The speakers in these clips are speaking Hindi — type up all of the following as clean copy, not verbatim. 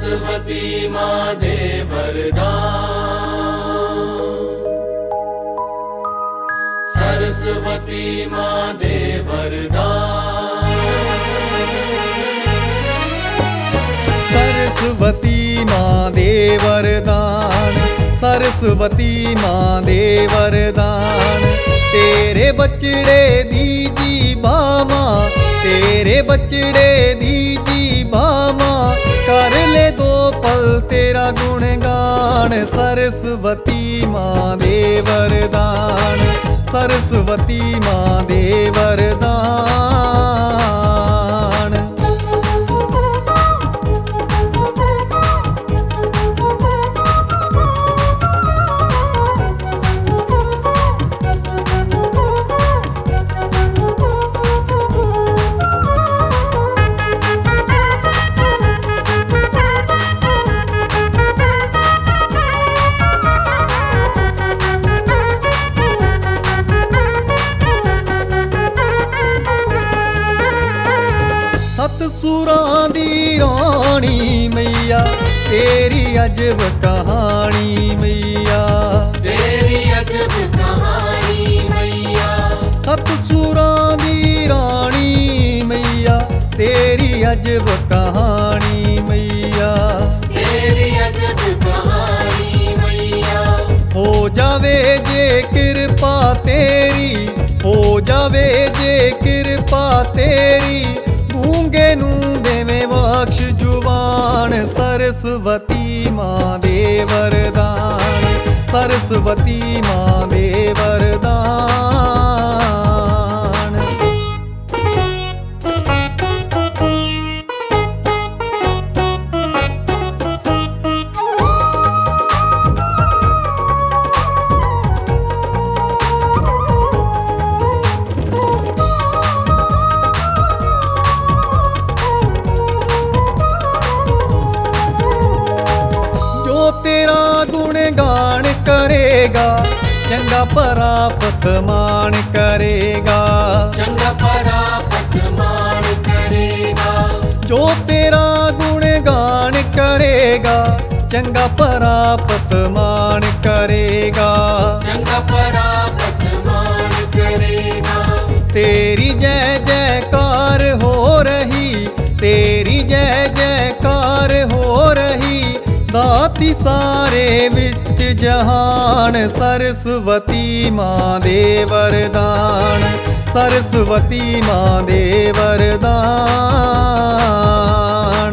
सरस्वती माँ दे वरदान, सरस्वती माँ दे वरदान। सरस्वती माँ दे वरदान, सरस्वती माँ दे वरदान। तेरे बचड़े दीजी बामा, तेरे बचड़े दीजी बामा, कर ले दो पल तेरा गुणगान। सरस्वती माँ दे वरदान, सरस्वती माँ दे वरदान। सत सुरां दी रानी मैया, तेरी अजब कहानी मैया, तेरी अजब कहानी मैया। सत सुरां दी रानी मैया, तेरी अजब कहानी मैया, तेरी अजब कहानी मैया। हो जावे जे कृपा तेरी, हो जावे जे कृपा तेरी, गूंगे नू देवे बख्श जुबान। सरस्वती माँ दे वरदान, सरस्वती माँ दे वरदान। तेरा गुणगान करेगा, चंगा परापत मान करेगा, चंगा परापत मान करेगा। जो तेरा गुणगान करेगा, चंगा परापत मान करेगा, चंगा परापत मान करेगा। तेरी जय जयकार हो रही, तेरी जय जयकार हो रही, दाती सारे विच जहान। सरस्वती माँ दे वरदान, सरस्वती माँ दे वरदान।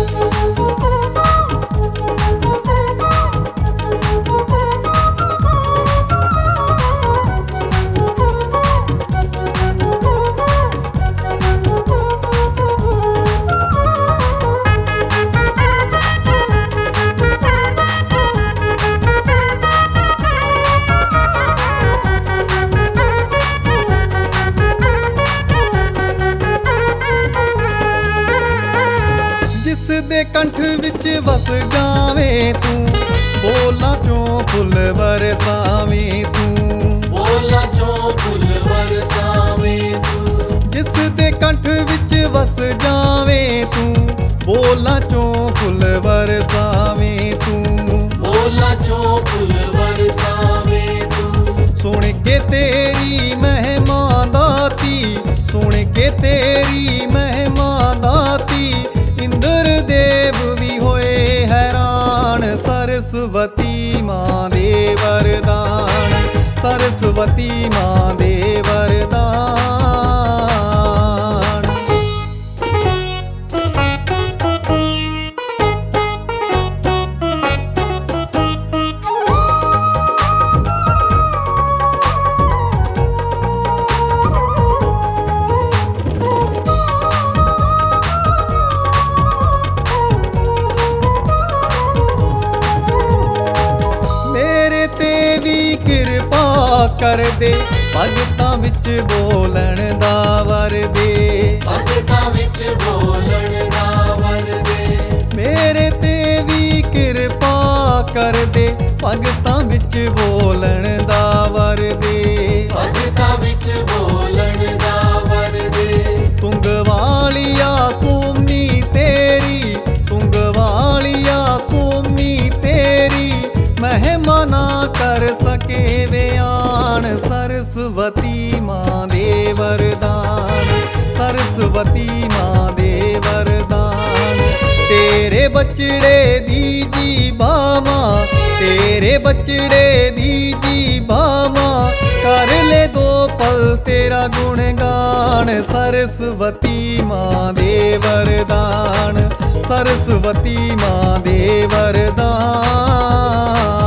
जिस दे कंठ विच वस जावे तू, बोला चों फुल बरसावे तू, बोला चों फुल बरसावे तू। जिस दे कंठ विच वस जावे तू, बोला चों फुल बरसावे तू, बोला चों फुल बरसावे तू। सुन के तेरी महिमा दाती, सुन के तेरी महिमा दाती, इंद्र देव भी होए हैरान। सरस्वती माँ दे वरदान, सरस्वती माँ दे वरदान। कृपा कर दे, भगतां विच बोलण दा वर दे, भगतां विच बोलण दा वर दे। मेरे ते भी कृपा कर दे, भगतां विच बोलण दा वर दे, भगतां विच बोलण दा वर दे। तुंग वालिया सोमनी तेरी, तुंग वालिया ਬਚੜੇ ਦੀ ਜੀ ਬਾਵਾਂ, ਤੇਰੇ ਬਚੜੇ ਦੀ ਜੀ ਬਾਵਾਂ, ਕਰ ਲੈ ਦੋ ਪਲ ਤੇਰਾ ਗੁਣਗਾਨ। ਸਰਸਵਤੀ ਮਾਂ ਦੇ ਵਰਦਾਨ, ਸਰਸਵਤੀ ਮਾਂ ਦੇ ਵਰਦਾਨ।